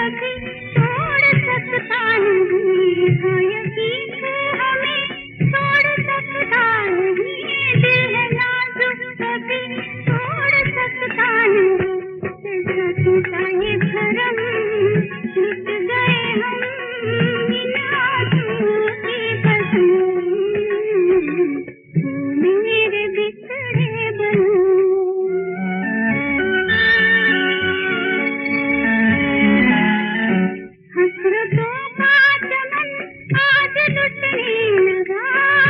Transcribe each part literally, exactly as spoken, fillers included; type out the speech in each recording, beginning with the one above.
कभी तोड़ सकता नहीं, हाँ यकीन है हमें तोड़ सकता नहीं, दिल है नाजुक कभी तोड़ सकता नहीं, कैसा टूटा ये भरम लुट गए हम इन आंसुओं की कसम, तू मेरे बिछड़े बन। हसरतों का चमन आज लुटने लगा,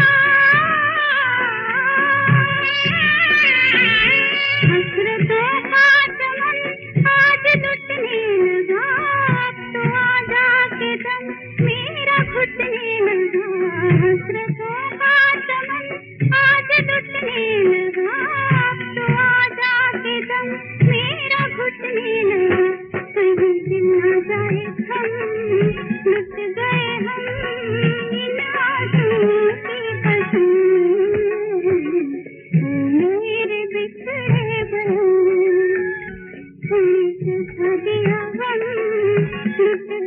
हसरतों का चमन आज लुटने लगा, अब तो आजा के दम मेरा घुटने लगा, हसरतों का चमन आज लुटने लगा, अब तो आजा के दम मेरा घुटने लगा, कहीं दिल न जाए हम लुट गए हम इन आंसुओं की कसम, तू मेरे बिछड़े बन, तूने जो दिया गम लुट